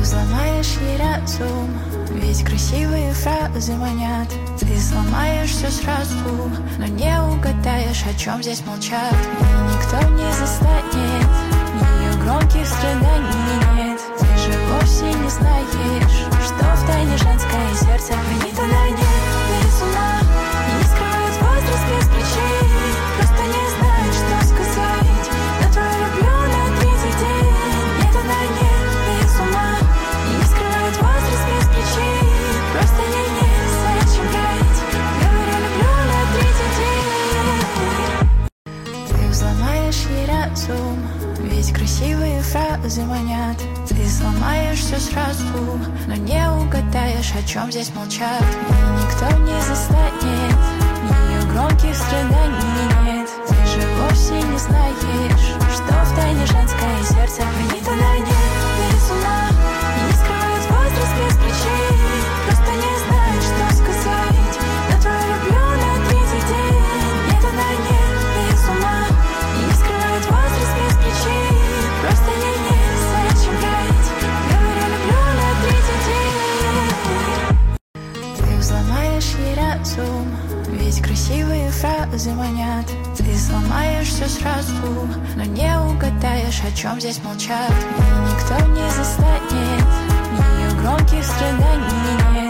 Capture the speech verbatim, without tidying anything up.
взломаешь ей разум, ведь красивые фразы манят. Ты сломаешь все сразу, но не угадаешь, о чем здесь молчат. И никто не застанет, ее громких страданий нет. Ты же вовсе не знаешь, что в тайне женское сердце хранит. Она не без ума, не скрывает возраст без причин, просто не знает, что сказать. На твою влюбленную ответить день. Нет, она не без ума, не скрывает возраст без причин, просто ей не зачем врать. Говорю, люблю на третий день. Ты взломаешь ей разум, ведь красивые фразы манят. Ты сломаешь все сразу, но не угадаешь, о чем здесь молчат. И никто не застанет, ее громких страданий нет. Ты же вовсе не знаешь, что в тайне женское сердце хранит. Она не без ума, не скрывает возраст без причин, просто не знает, что сказать. На твою влюбленную ответить день. Нет, она не без ума, не скрывает возраст без причин, просто ей не зачем врать. Говорю, люблю на третий день. Ты взломаешь ей разум, ведь красивые фразы манят. Ты сломаешь все сразу, но не угадаешь, о чем здесь молчат. И никто не застанет, ее громких страданий нет.